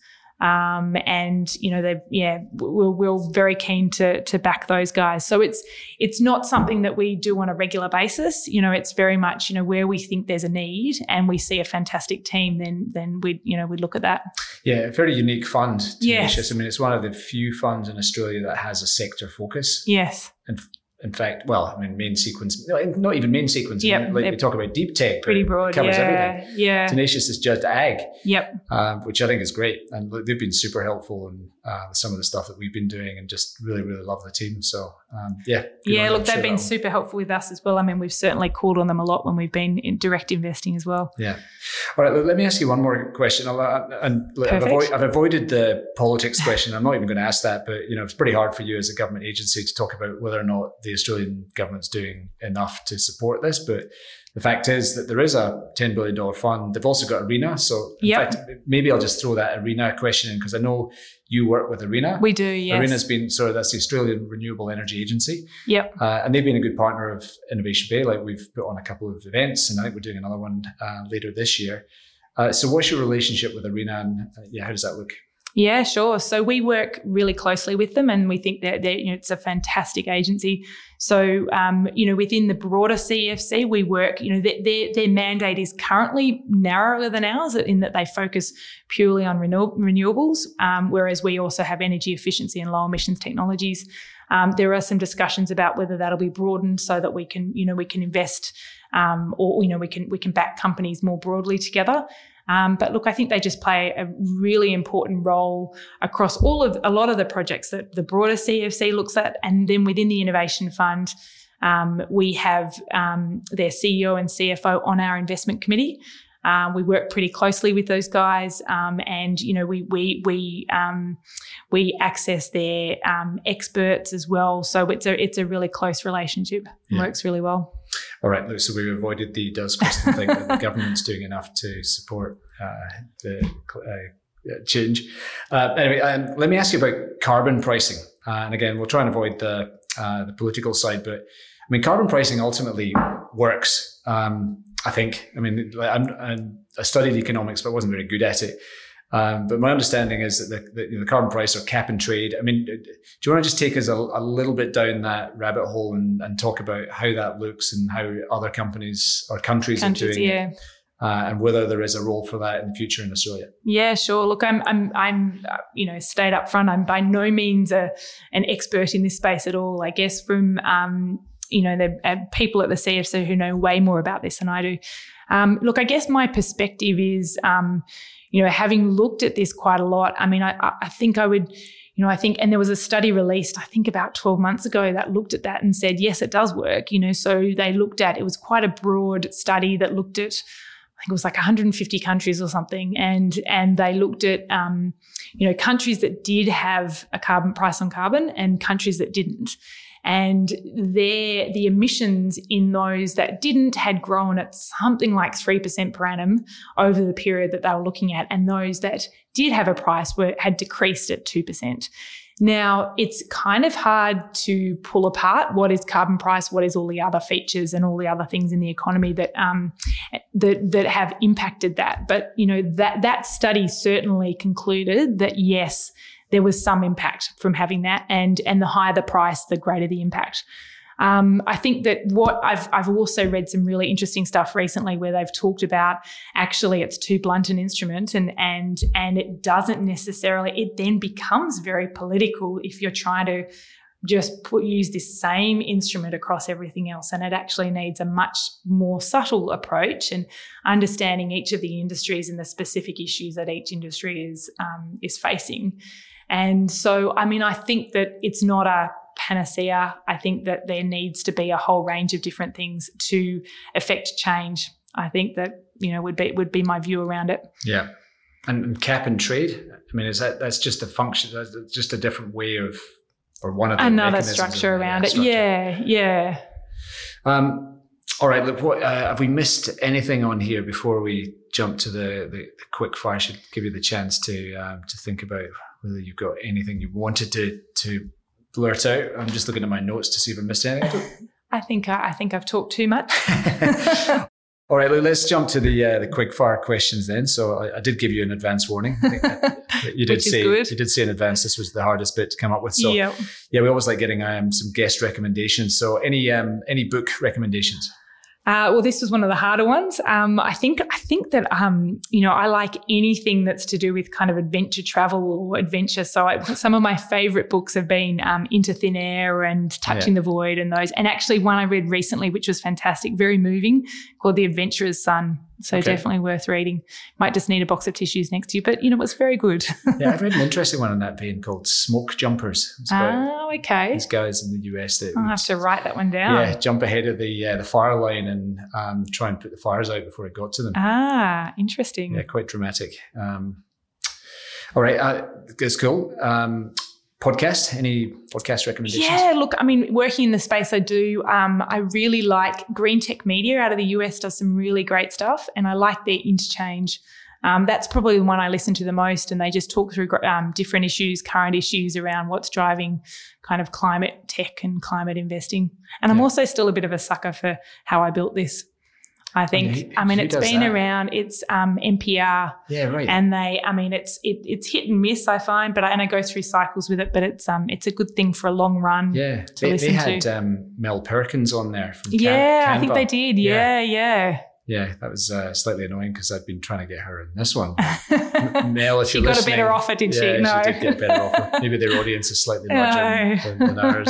we're very keen to back those guys. So it's not something that we do on a regular basis. It's very much, where we think there's a need and we see a fantastic team, then we'd look at that. Yeah, a very unique fund. Tenacious. I mean, it's one of the few funds in Australia that has a sector focus. Yes. And in fact, main sequence, not even main sequence. Yep, we talk about deep tech, pretty broad. It covers everything. Yeah. Tenacious is just ag. Yep. Which I think is great, and they've been super helpful in some of the stuff that we've been doing, and just really, really love the team. So look, they've been super helpful with us as well. I mean, we've certainly called on them a lot when we've been in direct investing as well. Yeah. All right, let me ask you one more question. I've avoided the politics question. I'm not even going to ask that, but it's pretty hard for you as a government agency to talk about whether or not the Australian government's doing enough to support this. But the fact is that there is a $10 billion fund. They've also got ARENA. So in fact, maybe I'll just throw that ARENA question in because I know you work with ARENA. We do, yes. ARENA's been, that's the Australian Renewable Energy Agency. Yep. And they've been a good partner of Innovation Bay. Like we've put on a couple of events and I think we're doing another one later this year. So what's your relationship with ARENA and how does that look? Yeah, sure. So we work really closely with them and we think that it's a fantastic agency. So, within the broader CEFC, we work, their mandate is currently narrower than ours in that they focus purely on renewables, whereas we also have energy efficiency and low emissions technologies. There are some discussions about whether that'll be broadened so that we can invest or we can back companies more broadly together. But look, I think they just play a really important role across a lot of the projects that the broader CEFC looks at. And then within the Innovation Fund, we have their CEO and CFO on our investment committee. We work pretty closely with those guys, and we access their experts as well. So it's a really close relationship. It works really well. All right, Lou, so we avoided the does Kristen think that the government's doing enough to support the change. Anyway, let me ask you about carbon pricing. And again, we'll try and avoid the political side, but I mean, carbon pricing ultimately works. I think. I mean, I studied economics, but I wasn't very good at it. But my understanding is that the carbon price or cap and trade. I mean, do you want to just take us a little bit down that rabbit hole and talk about how that looks and how other companies or countries are doing it, and whether there is a role for that in the future in Australia? Yeah, sure. Look, I'm stayed up front. I'm by no means an expert in this space at all. I guess from the people at the CFC who know way more about this than I do. Look, I guess my perspective is, having looked at this quite a lot, I mean, I think I would, and there was a study released, I think about 12 months ago that looked at that and said, yes, it does work, so they looked at, it was quite a broad study that looked at, I think it was like 150 countries or something. And they looked at, countries that did have a carbon price on carbon and countries that didn't. And the emissions in those that didn't had grown at something like 3% per annum over the period that they were looking at. And those that did have a price had decreased at 2%. Now, it's kind of hard to pull apart what is carbon price, what is all the other features and all the other things in the economy that have impacted that. But, that study certainly concluded that, yes, there was some impact from having that, and the higher the price, the greater the impact. I think that what I've also read some really interesting stuff recently where they've talked about actually it's too blunt an instrument and it doesn't necessarily, it then becomes very political if you're trying to just use this same instrument across everything else. And it actually needs a much more subtle approach and understanding each of the industries and the specific issues that each industry is facing. And so, I mean, I think that it's not a panacea. I think that there needs to be a whole range of different things to affect change. I think that, would be my view around it. Yeah. And cap and trade, I mean, that's just a function, that's just a different way of, or one of the another structure around it. Yeah. All right, look, have we missed anything on here before we jump to the quick fire? I should give you the chance to think about whether you've got anything you wanted to blurt out. I'm just looking at my notes to see if I missed anything. I think I've talked too much. All right, let's jump to the quick fire questions then. So I did give you an advance warning. I think you did say in advance this was the hardest bit to come up with. So yeah, we always like getting some guest recommendations. So any book recommendations? Well, this was one of the harder ones. I think that, I like anything that's to do with kind of adventure travel or adventure. So some of my favorite books have been Into Thin Air and Touching the Void and those. And actually one I read recently, which was fantastic, very moving, called The Adventurer's Son. So definitely worth reading. Might just need a box of tissues next to you, but it's very good. Yeah, I've read an interesting one in that vein called Smoke Jumpers. Okay. These guys in the US that I'll have to write that one down. Yeah, jump ahead of the fire line and try and put the fires out before it got to them. Interesting. Yeah, quite dramatic. All right, that's cool. Podcast? Any podcast recommendations? Yeah, look, I mean, working in the space I do, I really like Green Tech Media out of the US does some really great stuff, and I like their interchange. That's probably the one I listen to the most, and they just talk through different issues, current issues around what's driving kind of climate tech and climate investing. And I'm also still a bit of a sucker for How I Built This. I think, it's been around, it's NPR. Yeah, right. And it's hit and miss, I find, but I go through cycles with it, but it's a good thing for a long run. Yeah, they had Mel Perkins on there from Canva. I think they did. Yeah. Yeah, that was slightly annoying because I'd been trying to get her in this one. Mel, if you're listening. She got a better offer, did she? No. She did get a better offer. Maybe their audience is slightly larger than ours.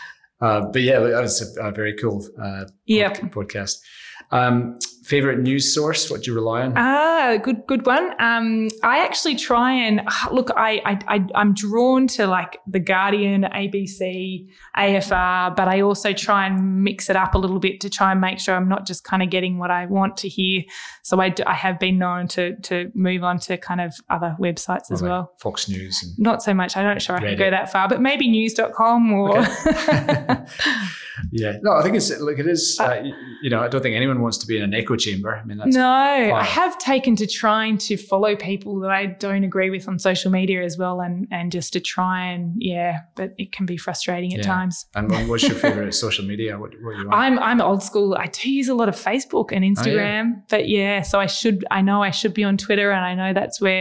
But yeah, that was a very cool podcast. Favorite news source? What do you rely on? Good one. I actually try and look. I'm drawn to like The Guardian, ABC, AFR, but I also try and mix it up a little bit to try and make sure I'm not just kind of getting what I want to hear. So I have been known to move on to kind of other websites as well. Fox News. And not so much. I'm not sure I can go that far, but maybe news.com or. Okay. Yeah, no, I think it is. I don't think anyone wants to be in an echo chamber. I mean, that's I have taken to trying to follow people that I don't agree with on social media as well, and just to try and but it can be frustrating at times. And what's your favorite social media? What are you on? I'm old school. I do use a lot of Facebook and Instagram, but so I know I should be on Twitter, and I know that's where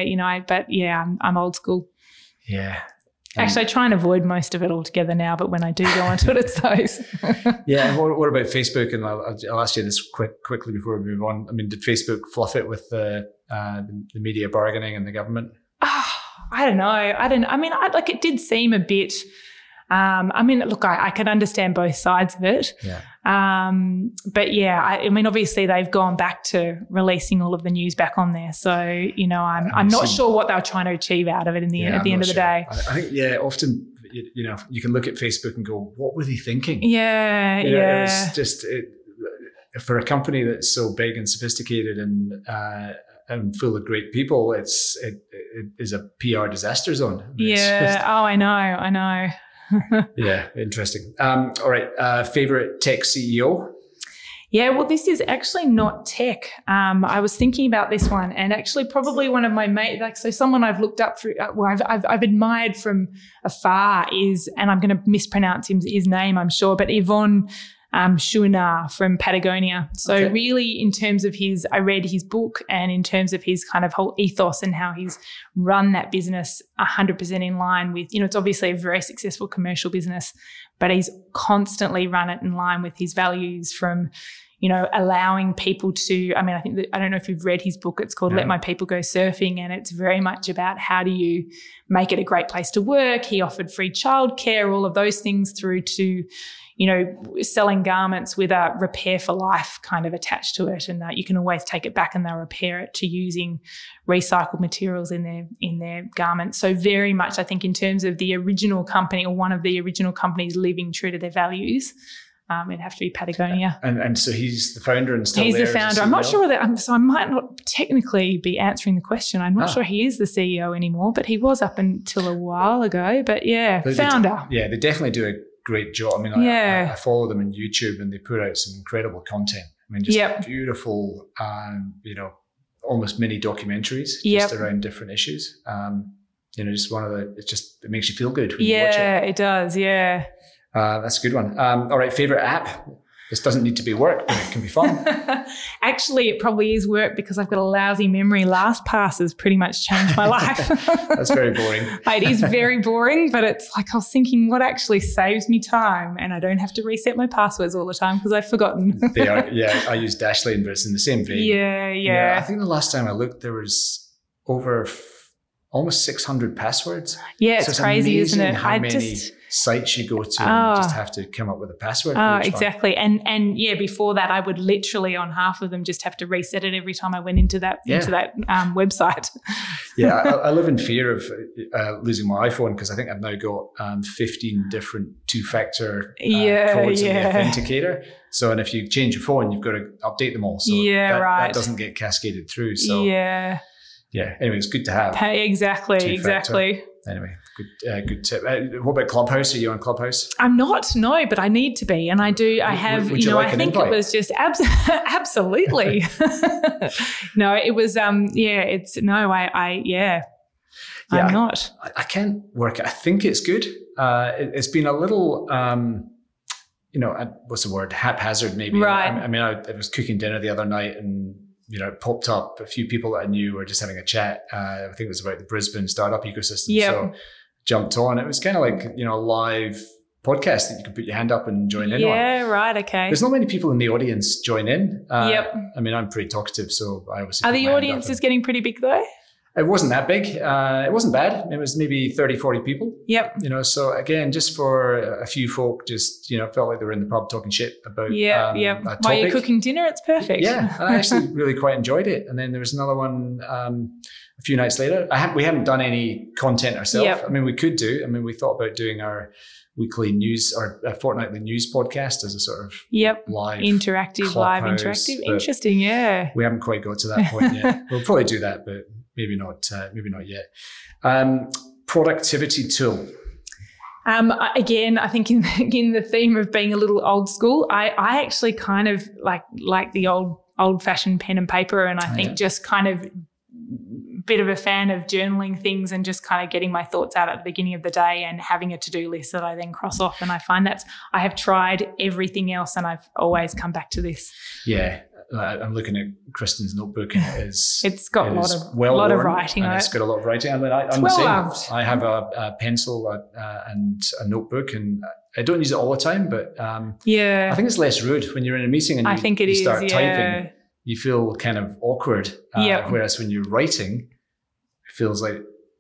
I'm old school. Yeah. Actually, I try and avoid most of it altogether now, but when I do go onto it, it's those. Yeah. What about Facebook? And I'll ask you this quickly before we move on. I mean, did Facebook fluff it with the media bargaining and the government? I don't know. It did seem a bit. I mean, look, I can understand both sides of it. Yeah. But yeah, I mean, obviously they've gone back to releasing all of the news back on there. So, I'm not sure what they were trying to achieve out of it at the end of the day. I think, often, you can look at Facebook and go, what were they thinking? Yeah. It was just, for a company that's so big and sophisticated and full of great people, it is a PR disaster zone. I know. Yeah, interesting. All right, favorite tech CEO? Yeah, well, this is actually not tech. I was thinking about this one, and actually probably one of my mates, someone I've looked up through, I've admired from afar is, and I'm going to mispronounce his name, I'm sure, but Yvon Chouinard from Patagonia. So really in terms of I read his book, and in terms of his kind of whole ethos and how he's run that business 100% in line with, it's obviously a very successful commercial business, but he's constantly run it in line with his values from, allowing people to, I don't know if you've read his book, it's called Let My People Go Surfing, and it's very much about how do you make it a great place to work. He offered free childcare, all of those things, through to, selling garments with a repair for life kind of attached to it, and that you can always take it back and they'll repair it, to using recycled materials in their garments. So very much, I think, in terms of the original company, or one of the original companies living true to their values, it'd have to be Patagonia. And so he's the founder and still he's there. He's the founder. I'm not sure whether, so I might not technically be answering the question. I'm not sure he is the CEO anymore, but he was up until a while ago. But yeah, founder. They definitely do a great job. I mean, I follow them on YouTube, and they put out some incredible content. I mean, just beautiful, almost mini documentaries just around different issues. Just it makes you feel good when you watch it. Yeah, it does. Yeah. That's a good one. All right, favorite app? This doesn't need to be work, but it can be fun. Actually, it probably is work because I've got a lousy memory. LastPass has pretty much changed my life. That's very boring. It is very boring, but it's like I was thinking what actually saves me time, and I don't have to reset my passwords all the time because I've forgotten. They are, I use Dashlane, but it's in the same vein. Yeah. I think the last time I looked, there was over almost 600 passwords. Yeah, so it's crazy, isn't it? How many sites you go to and just have to come up with a password. Exactly. And before that, I would literally on half of them just have to reset it every time I went into that website. I live in fear of losing my iPhone because I think I've now got 15 different two-factor codes in the authenticator. So, and if you change your phone, you've got to update them all. So that doesn't get cascaded through. So anyway, it's good to have. Exactly. Anyway, good tip. What about Clubhouse? Are you on Clubhouse? I'm not, no, but I need to be. And I do, I have, would you like I think invite? It was just absolutely. No, it was, I'm not. I can't work it. I think it's good. It's been a little, what's the word? Haphazard maybe. Right. I was cooking dinner the other night and, it popped up. A few people that I knew were just having a chat. I think it was about the Brisbane startup ecosystem. Yep. So jumped on. It was kind of like, a live podcast that you can put your hand up and join in on. Yeah, right. Okay. There's not many people in the audience join in. Yep. I'm pretty talkative, so I obviously. Are the audiences getting pretty big though? It wasn't that big. It wasn't bad. It was maybe 30, 40 people. Yep. So again, just for a few folk, just, felt like they were in the pub talking shit about a topic. While you're cooking dinner, it's perfect. Yeah. I actually really quite enjoyed it. And then there was another one a few nights later. We haven't done any content ourselves. Yep. We could do. We thought about doing our weekly news or a fortnightly news podcast as a sort of live interactive. Interesting, yeah. We haven't quite got to that point yet. We'll probably do that, but maybe not yet. Productivity tool. Again, I think in the theme of being a little old school, I actually kind of like the old fashioned pen and paper, and I think just kind of bit of a fan of journaling things and just kind of getting my thoughts out at the beginning of the day and having a to-do list that I then cross off. And I find I have tried everything else and I've always come back to this. Yeah. I'm looking at Kristen's notebook and it's got a lot of writing on it. It's got a lot of writing. I'm the same. I have a pencil and a notebook, and I don't use it all the time, but I think it's less rude when you're in a meeting and you start typing. You feel kind of awkward, whereas when you're writing, it feels like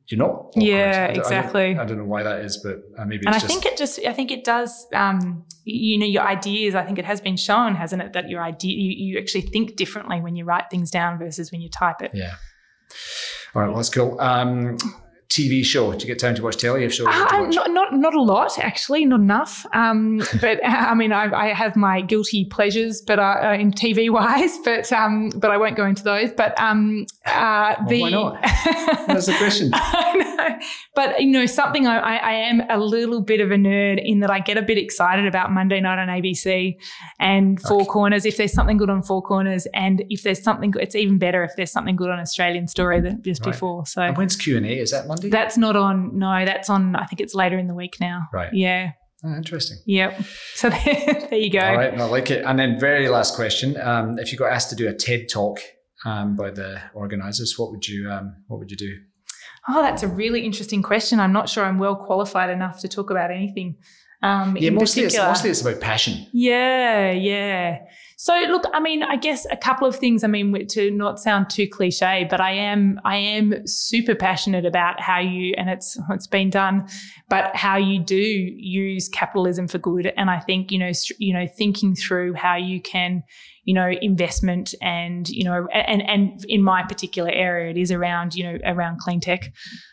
you're not awkward. Yeah, exactly. I don't know why that is, but maybe and it's I think it does, your ideas, I think it has been shown, hasn't it, that you actually think differently when you write things down versus when you type it. Yeah. All right, well, that's cool. TV show. Do you get time to watch telly? Not a lot, actually, not enough. But I mean, I have my guilty pleasures, but in TV wise, but I won't go into those. But why not? That's the question. I know. But something I am a little bit of a nerd in that I get a bit excited about Monday night on ABC and Four Corners. If there's something good on Four Corners, and if there's something good, it's even better if there's something good on Australian Story than just before. So and when's Q&A? Is that Monday? That's not on. No, that's on. I think it's later in the week now. Right. Yeah. Oh, interesting. Yep. So there you go. All right, I like it. And then very last question: if you got asked to do a TED Talk by the organisers, what would you do? Oh, that's a really interesting question. I'm not sure I'm well qualified enough to talk about anything. Mostly it's about passion. Yeah. So look, I mean, I guess a couple of things. I mean, to not sound too cliche, but I am super passionate about how you, and it's been done, but how you do use capitalism for good. And I think thinking through how you can, investment and and in my particular area, it is around clean tech.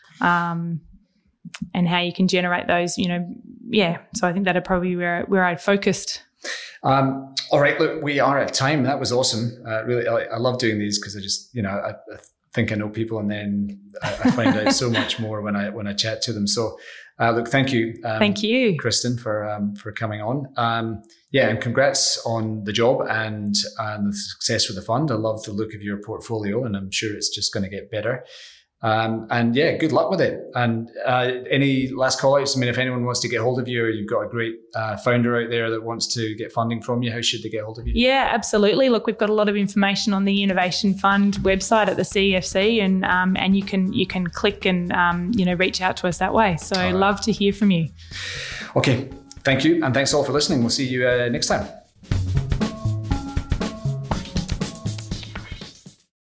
And how you can generate those, So I think that'd probably be where I'd focused. All right, look, we are at time. That was awesome. Really, I love doing these because I just, I think I know people, and then I find out so much more when I chat to them. So, look, thank you. Thank you, Kristen, for coming on. And congrats on the job and the success with the fund. I love the look of your portfolio, and I'm sure it's just going to get better. Good luck with it. And any last call outs? I mean, if anyone wants to get hold of you, or you've got a great founder out there that wants to get funding from you, how should they get hold of you? Yeah, absolutely. Look, we've got a lot of information on the Innovation Fund website at the CEFC, and you can click and reach out to us that way. So love to hear from you. Okay, thank you, and thanks all for listening. We'll see you next time.